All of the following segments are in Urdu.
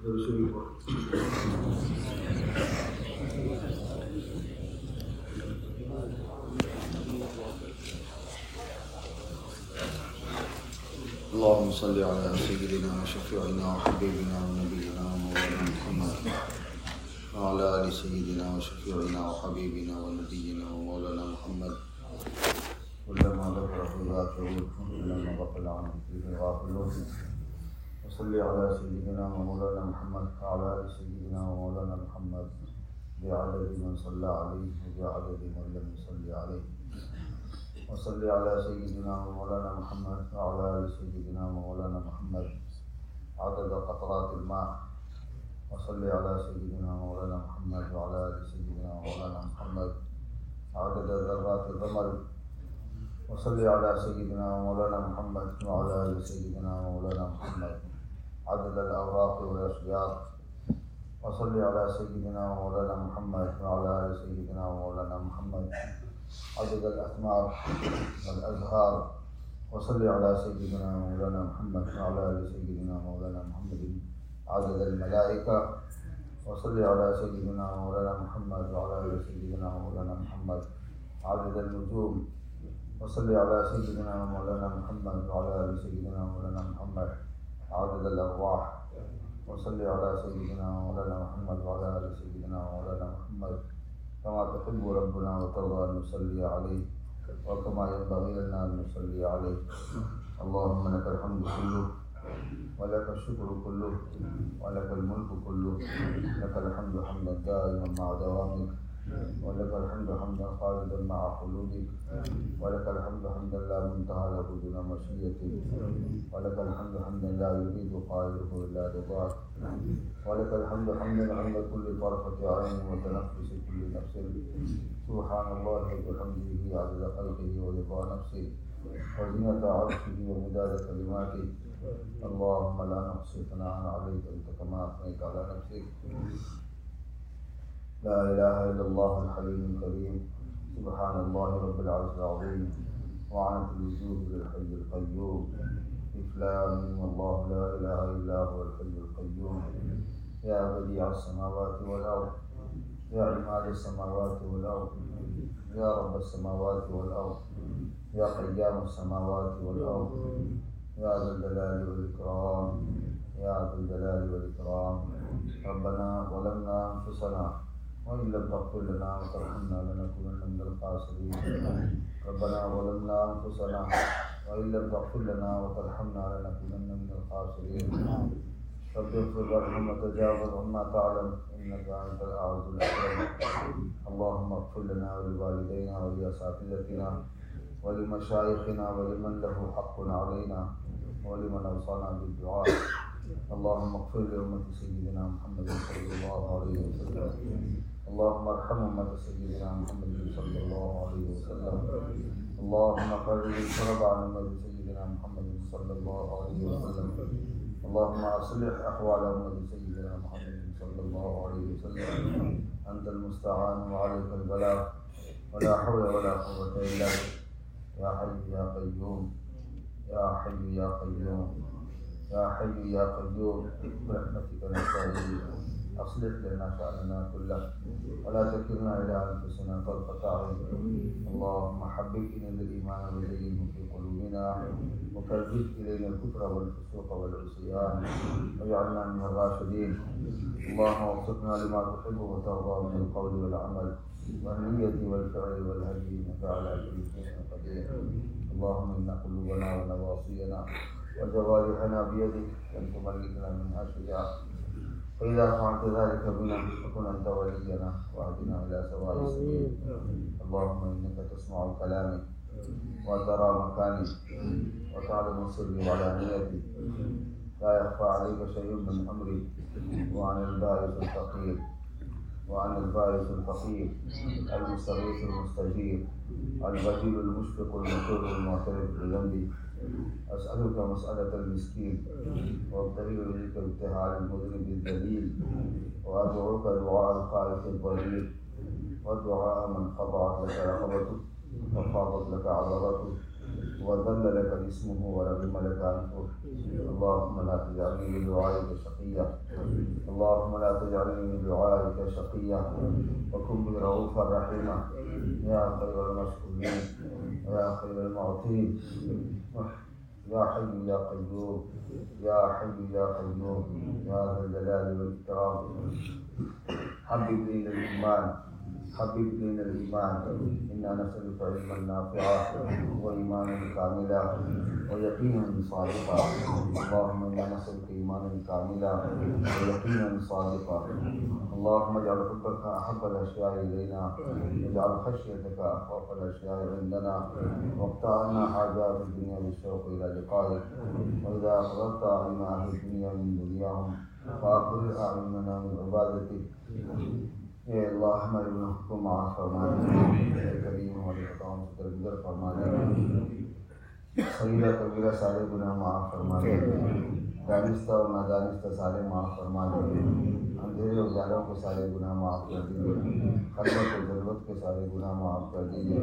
اللهم صل على سيدنا وشفيعنا وحبيبنا ونبينا ومولانا محمد وعلى آل سيدنا وشفيعنا وحبيبنا ونبينا ومولانا محمد كلما ذكره ذاكرون كلما غفل عنه فيه غافلون وصل على سيدنا ومولانا محمد وعلى آل سيدنا ومولانا محمد بعدد من صلى عليه وبعدد من لم يصلي عليه وصل على سيدنا ومولانا محمد وعلى آل سيدنا ومولانا محمد عدد قطرات الماء وصل على سيدنا ومولانا محمد وعلى آل سيدنا ومولانا محمد عدد ذرات الرمل وصل على سيدنا ومولانا محمد وعلى آل سيدنا ومولانا محمد عدد الأوراق والأشجار وصل على سيدنا ومولانا محمد وعلى آل سيدنا ومولانا محمد عدد الأثمار والأزهار وصل على سيدنا ومولانا محمد وعلى آل سيدنا ومولانا محمد عدد الملائكة وصل على سيدنا ومولانا محمد وعلى آل سيدنا ومولانا محمد عدد النجوم وصل على سيدنا ومولانا محمد وعلى آل سيدنا ومولانا محمد عدد الأرواح وصل على سيدنا ومولانا محمد وعلى آل سيدنا ومولانا محمد كما تحب ربنا وترضى أن نصلي عليه وكما ينبغي لنا أن نصلي عليه. اللهم لك الحمد كله ولك الشكر كله ولك الملك كله، لك الحمد حمدا دائما مع دوامك، ولك الحمد حمدا خالدا مع خلودك، ولك الحمد حمدا لا منتهى له دون مشيئتك، ولك الحمد حمدا لا يريد قائله الا رضاك، ولك الحمد حمدا عند كل طرفة عين وتنفس كل نفس. سبحان الله وبحمده عدد خلقه ورضا نفسه وزنة عرشه ومداد كلماته. اللهم لا نحصي ثناء عليك انت كما اثنيت على نفسك. لا إله إلا الله الحليم الكريم. سبحان الله رب العرش العظيم. وعنت الوجوه للحي القيوم. إفلام والله لا إله إلا هو الحي القيوم. يا بديع السماوات والأرض، يا عماد السماوات والأرض، يا رب السماوات والأرض، يا قيام السماوات والأرض، يا ذا الجلال والإكرام، يا ذا الجلال والإكرام. ربنا ظلمنا أنفسنا وإن لم تغفر لنا وترحمنا لنكونن من الخاسرين. ربنا ظلمنا أنفسنا وإن لم تغفر لنا وترحمنا لنكونن من الخاسرين. رب اغفر وارحم وتجاوز عما تعلم إنك أنت الأعز الأكرم. اللهم اغفر لنا ولوالدينا ولأساتذتنا ولمشايخنا ولمن له حق علينا ولمن أوصانا بالدعاء. اللهم اغفر لأمة سيدنا محمد صلى الله عليه وسلم. اللهم ارحم أمة سيدنا محمد صلى الله عليه وسلم. اللهم فرج الكرب عن أمة سيدنا محمد صلى الله عليه وسلم. اللهم أصلح أحوال أمة سيدنا محمد صلى الله عليه وسلم. أنت المستعان وعليك البلاغ ولا حول ولا قوة إلا بك. يا حي يا قيوم، يا حي يا قيوم، يا حي يا قيوم، برحمتك نستعين. أصلح لنا شأننا كله ولا تكلنا إلى أنفسنا طرفة عين. اللهم حبب إلينا الإيمان وزينه في قلوبنا وكره إلينا الكفر والفسوق والعصيان واجعلنا من الراشدين. اللهم وفقنا لما تحب وترضى من القول والعمل والنية والفعل والهدي إنك على كل شيء قدير. اللهم إن قلوبنا ونواصينا وجوارحنا بيدك أن تملكنا منها شجاع، فإذا فعلت ذلك بنا فكن أنت ولينا واهدنا إلى سواء السبيل. اللهم إنك تسمع كلامي وترى مكاني وتعلم سري وعلانيتي، لا يخفى عليك شيء من أمري. وعن البائس الفقير المستغيث المستجير البديل المشفق المطر المعترف بذنبي. أسألك مسألة المسكين وابتهل إليك ابتهال المذنب الذليل، وأدعوك دعاء الخائف الضرير ودعاء من خضعت لك رقبته وفاضت لك عضلته وذل لك اسمه ورغم لك أنفه. اللهم لا تجعلني من دعائك شقيا، اللهم لا تجعلني من دعائك شقيا، وكن بي رؤوفا رحيما يا خير المشكورين يا خير المعطين يا حي يا قيوم يا حي يا قيوم يا ذا الجلال والإكرام. حبب إلينا الإيمان حبب إلينا الإيمان، إنا نسألك علما نافعا وإيمانا كاملا ويقينا صادقا. اللهم إنا نسألك إيمانا كاملا ويقينا صادقا. اللهم اجعل حبك أحب الأشياء إلينا، واجعل خشيتك أخوف الأشياء عندنا، واقطع عنا حاجات الدنيا بالشوق إلى لقائك. وإذا أخذت أعين أهل الدنيا من دنياهم فأخرج أعيننا من عبادتك. اے اللہ ہمارے گناہوں کو معاف فرما دے، اے کریم ہماری خطاؤں سے درگزر فرما دے، صغیرہ کبیرہ سارے گناہ معاف فرما دے، دانستہ اور نادانستہ سارے معاف فرما دے، اندھیرے اجالوں کے سارے گناہ معاف کر دیجیے، خلوت و ضرورت کے سارے گناہ معاف کر دیجیے۔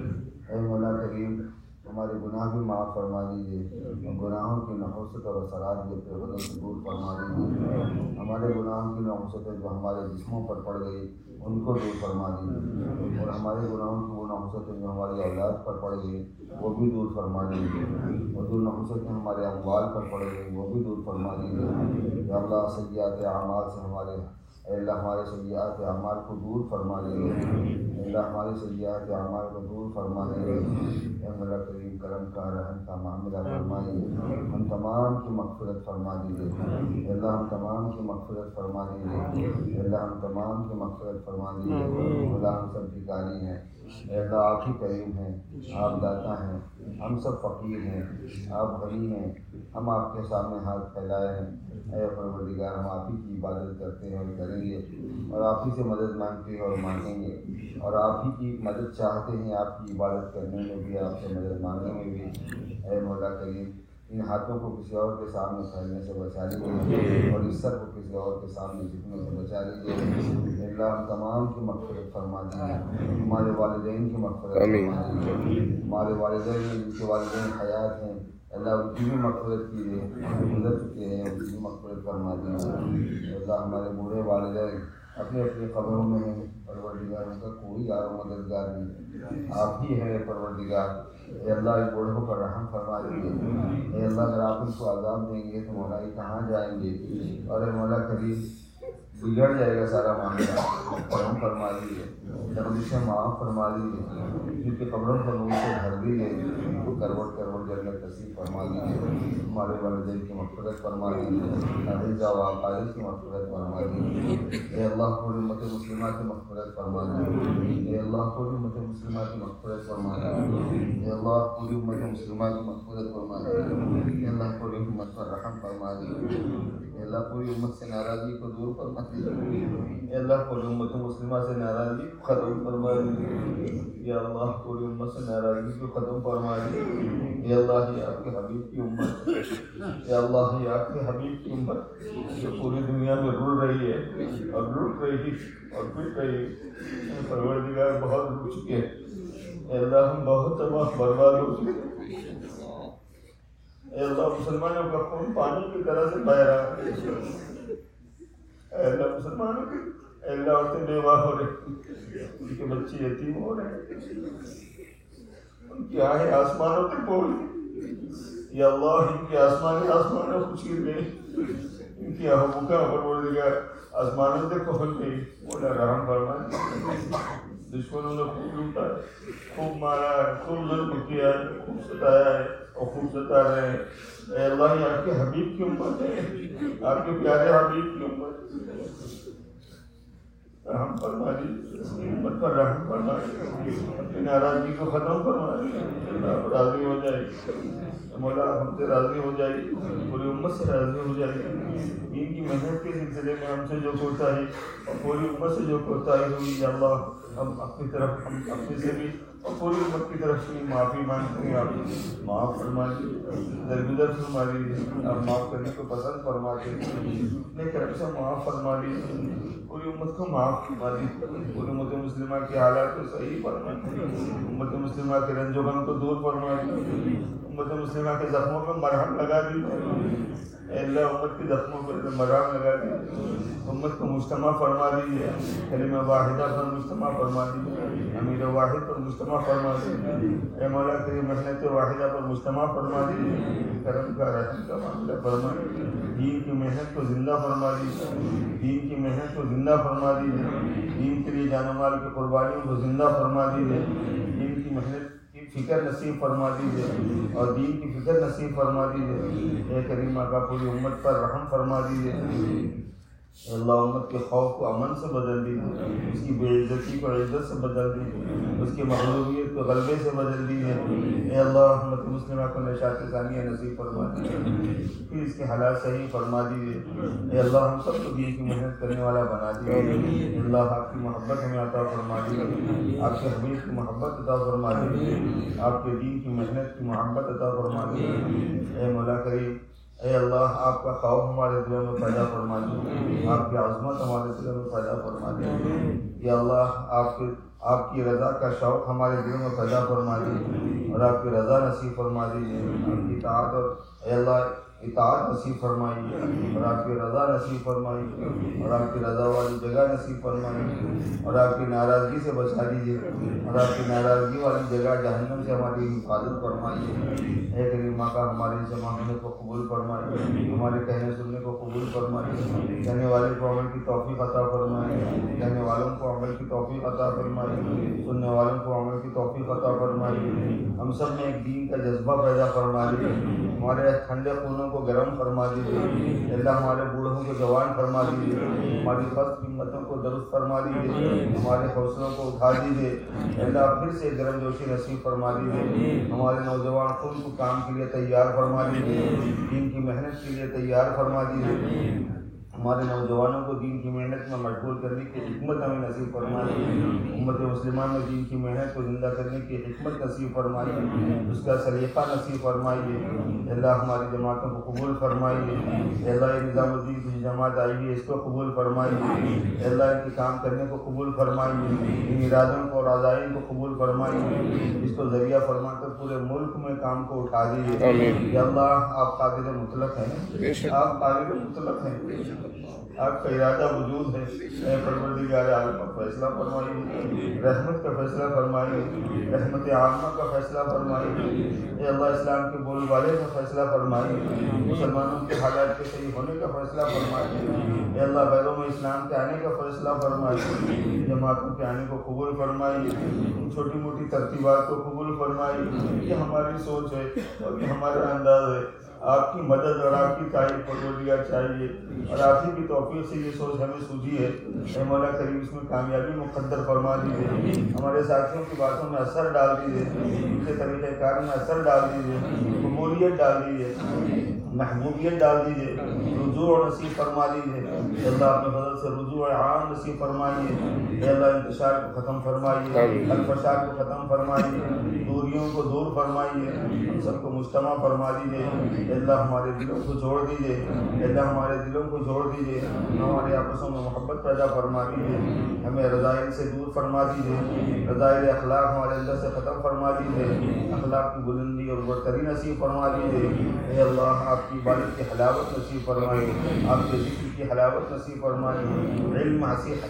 اے مولا کریم ہمارے گناہ بھی معاف فرما دیجیے، گناہوں کی نحوست اور اثرات بھی اپنے بدن سے دور فرما دیجیے، ہمارے گناہوں کی نحوستیں جو ہمارے جسموں پر پڑ گئی ان کو دور فرما دیجیے، اور ہمارے گناہوں کی وہ نحوستیں جو ہماری اولاد پر پڑ گئی وہ بھی دور فرما دیجیے، اور جو نحوستیں ہمارے اموال پر پڑ گئی وہ بھی دور فرما دیجیے۔ یا اللہ سیئات اعمال سے اے اللہ ہمارے سیئات اعمال کو دور فرما دیجیے، اے اللہ ہمارے سیئات اعمال کو دور فرما دیجیے۔ اے مولا کریم کرم کا رحم کا معاملہ فرمائیے، ہم تمام کی مغفرت فرما دیجیے، اے اللہ ہم تمام کی مغفرت فرما دیجیے، اے اللہ ہم تمام کی مغفرت فرما دیجیے۔ مولا ہم سب بھکاری ہیں، اے اللہ آپ ہی کریم ہیں، آپ داتا ہیں، ہم سب فقیر ہیں، آپ غنی ہیں، ہم آپ کے سامنے ہاتھ پھیلائے ہیں۔ اے پروردگار ہم آپ ہی کی عبادت کرتے ہیں اور کریں گے، اور آپ ہی سے مدد مانگتے ہیں اور مانگیں گے، اور آپ ہی کی مدد چاہتے ہیں، آپ کی عبادت کرنے میں بھی، آپ سے مدد مانگنے میں بھی۔ اے مولا کریم ان ہاتھوں کو کسی اور کے سامنے پھیلنے سے بچا لیجیے، اور اس سر کو کسی اور کے سامنے جھکنے سے بچا لیجیے۔ اللہ ہم تمام کی مغفرت فرما دیجیے، ہمارے والدین کی مغفرت فرما دیجیے، ہمارے والدین میں جن کے والدین حیات ہیں اللہ ان کی بھی مغفرت کیجیے، گزر چکے ہیں ان کی بھی مغفرت فرما دیجیے۔ اللہ ہمارے بوڑھے والدین اپنے اپنے قبروں میں ہیں، پروردگار ان کا کوئی یار و مددگار نہیں، آپ ہی ہیں پروردگار۔ اے اللہ اس بوڑھوں پر رحم فرما دیجیے، اے اللہ اگر آپ ان کو عذاب دیں گے تو مولا یہ کہاں جائیں گے، اور اے مولا کریم بگڑ جائے گا سارا معاملہ، رحم فرما دیجیے، لغزشیں معاف فرما دیجیے، جن کے قبروں پر نور سے بھر دیجیے، کروٹ کروٹ جنت نصیب فرما دیجیے، ہمارے والدین کی مغفرت فرما دیجیے، اعزا و اقارب کی مغفرت فرما دیجیے۔ اے اللہ پوری امت مسلمہ کی مغفرت فرما دیجیے، اے اللہ پوری امت مسلمہ کی مغفرت فرما دیجیے، اے اللہ پوری امت مسلمہ کی مغفرت فرما دیجیے، اے اللہ پوری امت پر رحم فرما دیجیے، اے اللہ پوری امت سے ناراضگی کو دور فرما دیجیے، اے اللہ پوری امت مسلمہ سے ناراضگی کو ختم فرما دیجیے، یا اللہ پوری امت سے ناراضگی کو ختم فرما دیجیے۔ یا اللہ یہ آپ کے حبیب کی امت، یا اللہ یہ آپ کے حبیب کی امت جو پوری دنیا میں رل رہی ہے اور لٹ رہی اور پٹ رہی ہے، پروردگار بہت رک چکے ہیں، اے اللہ ہم بہت تباہ برباد ہو چکے ہیں، اے اللہ مسلمانوں کا خون پانی کی طرح سے بہہ رہا ہے، اے اللہ مسلمانوں کی، اے اللہ عورتیں بیوہ ہو رہی، ان کے بچے یتیم ہو رہے ہیں، ان کی آہیں آسمانوں تک پہنچ گئی، یا اللہ ان کی آسمانوں کو چیر گئی، ان کی آہوں کا پروردگار آسمانوں تک پہنچ گئی، مولا رحم فرما۔ دشمنوں نے خوب لوٹا ہے، خوب مارا ہے، خوب ظلم کیا ہے، خوب ستایا ہے اور خوب ستا رہے ہیں، اے اللہ یہ آپ کے حبیب کی امت ہے، آپ کے پیارے حبیب کی امت، رحم فرما دیجیے، امت پر رحم فرما دیجیے، اپنی ناراضگی کو ختم فرما دیجیے، اللہ راضی ہو جائے، مولا ہم سے راضی ہو جائے، پوری امت سے راضی ہو جائے، دین کی محنت کے سلسلے میں ہم سے جو کوتاہی اور پوری امت سے جو کوتاہی ہوئی، یا اللہ ہم اپنی طرف ہم اپنے سے بھی اور پوری امت کی طرف سے معافی مانگتے ہیں، آپ معاف فرما دیجیے، درگزر فرما دیجیے، آپ معاف کرنے کو پسند فرماتے ہیں، اپنے کرم سے معاف فرما دیجیے، پوری امت کو معاف فرما دیجیے، پوری امت مسلمہ کے حالات کو صحیح فرما دیجیے، امت مسلمہ کے رنج و غم کو دور فرما دیجیے، امت مسلمہ کے زخموں پہ مرہم لگا دیجیے، اے اللہ امت کے زخموں پر مرہم لگا دیجیے، امت کو مجتمع فرما دیجیے، کلمہ واحدہ پر مجتمع فرما دیجیے، امیر واحد پر مجتمع فرما دیجیے، اے مولا کریم محنت واحدہ پر مجتمع فرما دیجیے، کرم کا رحم کا معاملہ فرما دیجیے، دین کی محنت کو زندہ فرما دیجیے، دین کی محنت کو زندہ فرما دیجیے، دین کے لیے جان و مال کی قربانیوں کو زندہ فرما دیجیے، دین کی محنت کی فکر نصیب فرما دیجیے اور دین کی فکر نصیب فرما دیجیے، اے کریم آقا پوری امت پر رحم فرما دیجیے، اللہ امت کے خوف کو امن سے بدل دیجیے، اس کی بے عزتی کو عزت سے بدل دیجیے، اس کی مغلوبیت کو غلبے سے بدل دیجیے، اے اللہ امت مسلمہ کو نشاط ثانیہ نصیب فرما دیجیے، پھر اس کے حالات صحیح فرما دیجیے، اے اللہ ہم سب کو دین کی محنت کرنے والا بنا دیجیے، اے اللہ آپ کی محبت ہمیں عطا فرما دیجیے، آپ کے حبیب کی محبت عطا فرما دیجیے، آپ کے دین کی محنت کی محبت عطا فرما دیجیے، اے مولا کریم اے اللہ آپ کا خوف ہمارے دلوں میں پیدا فرما دیجیے، آپ کی عظمت ہمارے دلوں میں پیدا فرما دیجیے، یا اللہ آپ کی رضا کا شوق ہمارے دلوں میں پیدا فرما دیجیے اور آپ کی رضا نصیب فرما دیجیے، آپ کی اطاعت اور اے اللہ اطاعت نصیب فرمائیے اور آپ کی رضا نصیب فرمائیے اور آپ کی رضا والی جگہ نصیب فرمائیے اور آپ کی ناراضگی سے بچا دیجیے اور آپ کی ناراضگی والی جگہ جہنم سے ہماری حفاظت فرمائیے، اے کریم آقا ہمارے جمع ہونے کو قبول فرمائیے، ہمارے کہنے سننے کو قبول فرمائیے، کہنے والے کو عمل کی توفیق عطا فرمائیے، کہنے والوں کو عمل کی توفیق عطا فرمائیے، سننے والوں کو عمل کی توفیق عطا فرمائیے، ہم سب میں ایک دین کا جذبہ پیدا فرما دیجیے، ہمارے ٹھنڈے خونوں کو گرم فرما دیجیے، اللہ ہمارے بوڑھوں کو جوان فرما دیجیے، ہماری پست ہمتوں کو درست فرما دیجیے، ہمارے حوصلوں کو اٹھا دیجیے، اللہ پھر سے گرم جوشی نصیب فرما دیجیے، ہمارے نوجوان خود کو کام کے لیے تیار فرما دیجیے، دین کی محنت کے لیے تیار فرما دیجیے، ہمارے نوجوانوں کو دین کی محنت میں مشغول کرنے کی حکمت ہمیں نصیب فرمائیے، امت مسلمان میں دین کی محنت کو زندہ کرنے کی حکمت نصیب فرمائیے، اس کا سلیقہ نصیب فرمائیے، اللہ ہماری جماعتوں کو قبول فرمائیے، اللہ نظام الدین کی جماعت آئی ہے اس کو قبول فرمائیے، اللہ ان کے کام کرنے کو قبول فرمائیے، ان ارادوں کو اور عزائم کو قبول فرمائیے، اس کو ذریعہ فرما کر پورے ملک میں کام کو اٹھا دیجیے، یا اللہ آپ قادر مطلق ہیں، آپ قادر مطلق ہیں، آپ کا ارادہ وجود ہے، اے پروردگار عالم کا فیصلہ فرمائیے، رحمت کا فیصلہ فرمائیے، رحمت عامہ کا فیصلہ فرمائیے، اے اللہ اسلام کے بول والے کا فیصلہ فرمائیے، مسلمانوں کے حالات کے صحیح ہونے کا فیصلہ فرمائیے، اے اللہ غیروں میں اسلام کے آنے کا فیصلہ فرمائیے، جماعتوں کے آنے کو قبول فرمائیے، ان چھوٹی موٹی ترتیبات کو قبول فرمائیے، یہ ہماری سوچ ہے اور یہ ہمارا انداز ہے، آپ کی مدد اور آپ کی تعریف پروردگار چاہیے اور آپ ہی کی توفیق سے یہ سوچ ہمیں سوجھی ہے، اے مولا کریم اس میں کامیابی مقدر فرما دیجیے، ہمارے ساتھیوں کی باتوں میں اثر ڈال دیجیے، ان کے طریقہ کار میں اثر ڈال دیجیے، قبولیت ڈال دیجیے، محبوبیت ڈال دیجیے، رجوع نصیب فرما دیجیے، اے اللہ اپنے فضل سے رجوع عام نصیب فرمائیے، اے اللہ انتشار کو ختم فرمائیے، الفشار کو ختم فرمائیے، دوریوں کو دور فرمائیے، ہم سب کو مجتمع فرما دیجیے، اے اللہ ہمارے دلوں کو جوڑ دیجیے، اے اللہ ہمارے دلوں کو جوڑ دیجیے، ہمارے آپسوں میں محبت پیدا فرما دیجیے، ہمیں رذائل سے دور فرما دیجیے، رذائل اخلاق ہمارے اندر سے ختم فرما دیجیے، اخلاق کی بلندی اور برتری نصیب فرما دیجیے، اے اللہ آپ کی عبادت کی حلاوت نصیب فرمائیے، آپ کے ذکر کی حلاوت نصیب فرمائیے، علم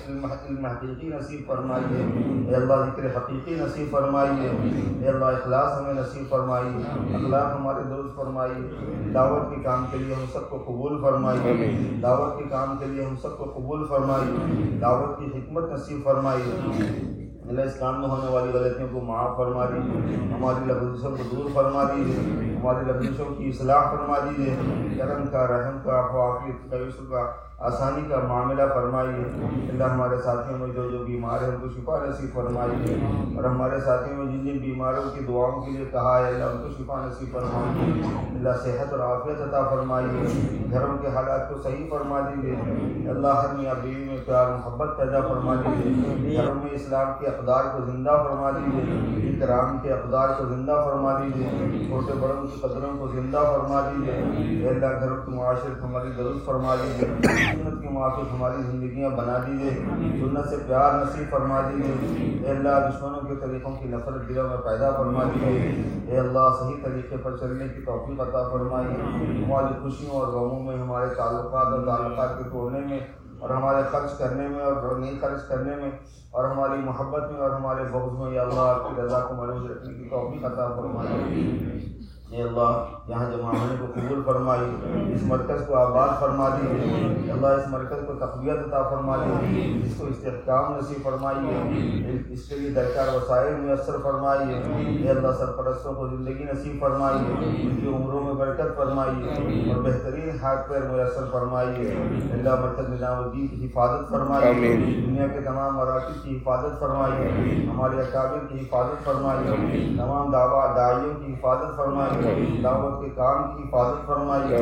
حقیقی نصیب فرمائیے، اے اللہ ذکر حقیقی نصیب فرمائیے، اے اللہ اخلاص ہمیں نصیب فرمائیے، اخلاق ہمارے درست فرمائیے، دعوت کے کام کے لیے ہم سب کو قبول فرمائیے، دعوت کے کام کے لیے ہم سب کو قبول فرمائیے، دعوت کی حکمت نصیب فرمائیے، اللہ اسلام میں ہونے والی غلطیوں کو معاف فرما دیجیے، ہماری لغزشوں کو دور فرما دیجیے، ہماری لغزشوں کی اصلاح فرما دیجیے، کرم کا، رحم کا، عافیت کا، یسر کا آسانی کا معاملہ فرمائیے۔ اللہ ہمارے ساتھیوں میں جو بیمار ہیں ان کو شفا نصیب فرمائیے، اور ہمارے ساتھیوں میں جن بیماروں کی دعاؤں کے لیے کہا ہے اللہ ان کو شفا نصیب فرمائیے۔ اللہ صحت اور عافیت عطا فرمائیے، گھروں کے حالات کو صحیح فرما دیجیے۔ اللہ ہر میاں بیوی میں پیار محبت پیدا فرما دیجیے، گھروں میں اسلام کے اقدار کو زندہ فرما دیجیے، اکرام کے اقدار کو زندہ فرما دیجیے، چھوٹے بڑوں کی قدروں کو زندہ فرما دیجیے۔ اے اللہ گھروں کی معاشرت ہماری درست فرما دیجیے، سنت کے موافق ہماری زندگیاں بنا دیجیے، سنت سے پیار نصیب فرما دیجیے۔ اے اللہ دشمنوں کے طریقوں کی نفرت دلوں میں پیدا فرما دیجیے۔ اے اللہ صحیح طریقے پر چلنے کی توفیق عطا فرمائیے، ہماری خوشیوں اور غموں میں، ہمارے تعلقات اور تعلقات کے توڑنے میں، اور ہمارے خرچ کرنے میں اور نہیں خرچ کرنے میں، اور ہماری محبت میں اور ہمارے بغض میں، یا اللہ آپ کی رضا کو مربوط رکھنے کی توفیق عطا فرمائیے۔ اے اللہ یہاں جمع ہونے کو قبول فرمائیے، اس مرکز کو آباد فرما دیجیے، اللہ اس مرکز کو تقویت عطا فرما دیجیے، اس کو استحکام نصیب فرمائیے، اس کے لیے درکار وسائل میسر فرمائیے۔ اے اللہ سرپرستوں کو زندگی نصیب فرمائیے، ان کی عمروں میں برکت فرمائیے اور بہترین ہاتھ پیر میسر فرمائیے۔ اللہ مرکز نظام الدین کی حفاظت فرمائیے، دنیا کے تمام مراکز کی حفاظت فرمائیے، ہمارے اکابر کی حفاظت فرمائیے، تمام داعیوں کی حفاظت فرمائیے، دعوت کے کام کی حفاظت فرمائیے،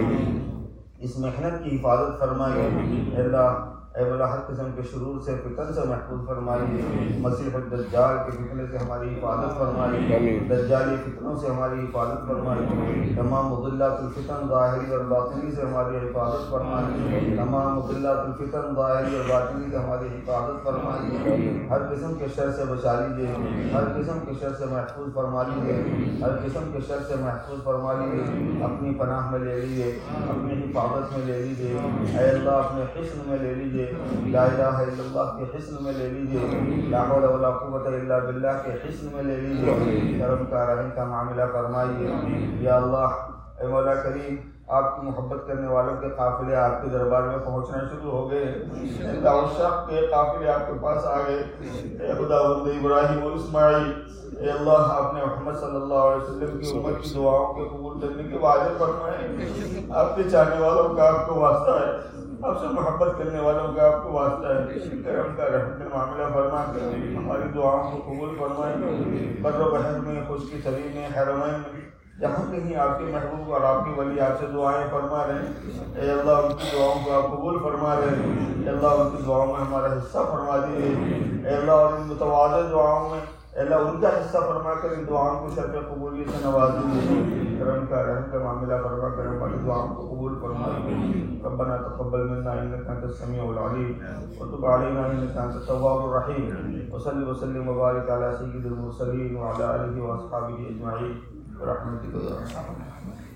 اس محنت کی حفاظت فرمائیے۔ اے اللہ اے مولا ہر قسم کے شرور سے فتن سے محفوظ فرمائیے، مسیح الدجال کے فتنے سے ہماری حفاظت فرمائیے، دجالی فتنوں سے ہماری حفاظت فرمائیے، تمام مضلات الفتن ظاہری اور باطنی سے ہماری حفاظت فرمائیے، تمام مضلات الفتن ظاہری اور باطنی سے ہماری حفاظت فرمائیے، ہر قسم کے شر سے بچا لیجیے، ہر قسم کے شر سے محفوظ فرما لیجیے، ہر قسم کے شر سے محفوظ فرما لیجیے، اپنی پناہ میں لے لیجیے، اپنی حفاظت میں لے لیجیے، اے اللہ اپنے حصن میں لے لیجیے، لا الہ الا اللہ کے حصن میں لے لیجیے، لا حول ولا قوت الا باللہ کے حصن میں لے لیجیے، کرم کا رحم کا معاملہ فرمائیے۔ یا اللہ اے مولا کریم آپ کی محبت کرنے والوں کے قافلے آپ کے دربار میں پہنچنا شروع ہو گئے، اللہ عشاق کے قافلے آپ کے پاس آ گئے۔ اے خداوند ابراہیم اور اسماعیل، اے اللہ آپ نے محمد صلی اللہ علیہ وسلم کی امت کی دعاؤں کے قبول کرنے کے وعدے فرمائے، آپ کے چاہنے والوں کا آپ کو واسطہ ہے، آپ سے محبت کرنے والوں کا آپ کو واسطہ ہے، کرم کا رحم کا معاملہ فرما کر ہماری دعاؤں کو قبول فرمائے، بر و بحر میں، خشکی تری میں، حرمین میں، جہاں کہیں آپ کے محبوب اور آپ کے ولی آپ سے دعائیں فرما رہے ہیں، اے اللہ ان کی دعاؤں کو آپ قبول فرما رہے ہیں، اے اللہ ان کی دعاؤں میں ہمارا حصہ فرما دیجیے، اے اللہ اور ان متواضع دعاؤں میں اے اللہ ان کا حصہ فرما کر ان دعاؤں کو شرف قبولیت سے نواز دیجیے، کرم کا رحم کا معاملہ فرما کر ہماری دعاؤں کو قبول فرمائیے۔ ربنا تقبل منا انك انت السميع العليم وتب علينا انك انت التواب الرحيم وصل وسلم وبارك على سيد المرسلين وعلى اله واصحابه اجمعين برحمتك يا ارحم الراحمين۔